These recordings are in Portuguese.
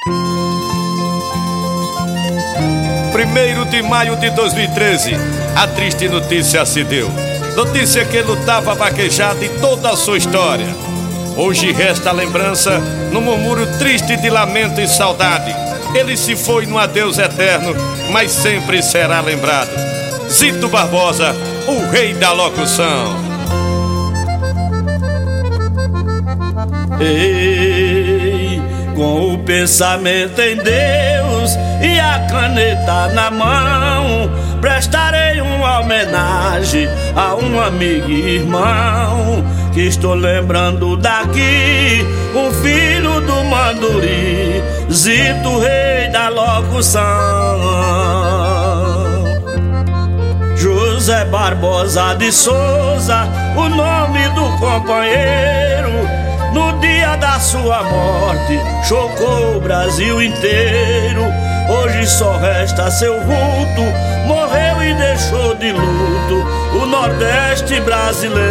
1º de maio de 2013, a triste notícia se deu. Notícia que lutava vaquejada em toda a sua história. Hoje resta a lembrança no murmúrio triste de lamento e saudade. Ele se foi no adeus eterno, mas sempre será lembrado. Zito Barbosa, o rei da locução. Ei, com o pensamento em Deus e a caneta na mão, prestarei uma homenagem a um amigo e irmão que estou lembrando daqui, um filho do Manduri, Zito, rei da locução. José Barbosa de Souza, o nome do companheiro, no dia da sua morte chocou o Brasil inteiro. Hoje só resta seu vulto, morreu e deixou de luto o Nordeste brasileiro.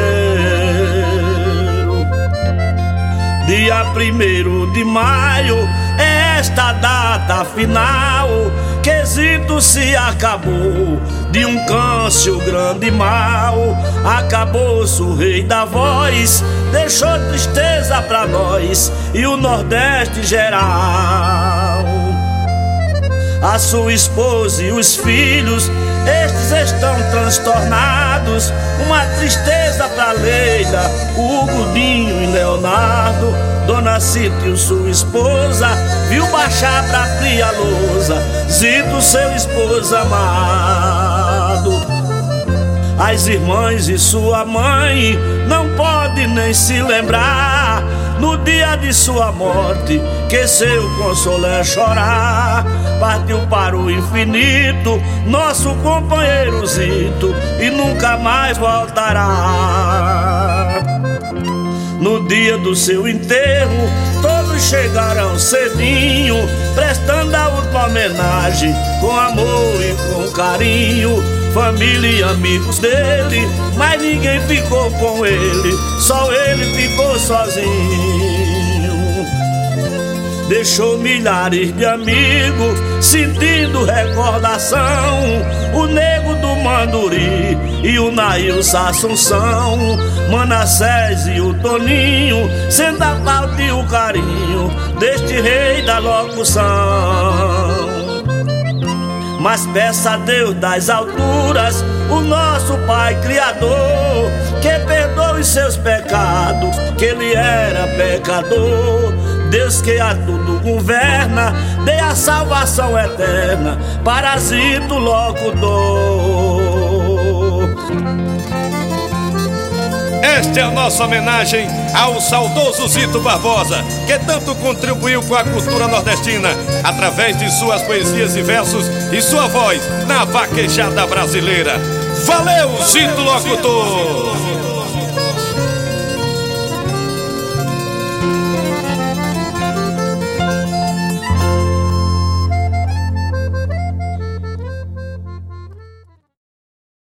Dia 1º de maio é esta data final, que Zito se acabou de um câncer grande mal. Acabou-se o rei da voz, deixou tristeza pra nós e o Nordeste geral. A sua esposa e os filhos, estes estão transtornados. Uma tristeza pra Leila, Hugo, Dinho e Leonardo. Dona Cita e sua esposa viu baixar pra fria lousa Zito, seu esposo amado. As irmãs e sua mãe não podem nem se lembrar, no dia de sua morte, que seu consolo é chorar. Partiu para o infinito nosso companheiro Zito e nunca mais voltará. No dia do seu enterro, todos chegarão cedinho, prestando a última homenagem com amor e com carinho. Família e amigos dele, mas ninguém ficou com ele, só ele ficou sozinho. Deixou milhares de amigos sentindo recordação, o nego do Manduri e o Nailson Assunção, Manassés e o Toninho, sendo a falta e o carinho deste rei da locução. Mas peça a Deus das alturas, o nosso Pai Criador, que perdoe seus pecados, que ele era pecador. Deus que a tudo governa, dê a salvação eterna para Zito locutor. Esta é a nossa homenagem ao saudoso Zito Barbosa, que tanto contribuiu com a cultura nordestina através de suas poesias e versos e sua voz na vaquejada brasileira. Valeu, Zito Locutor!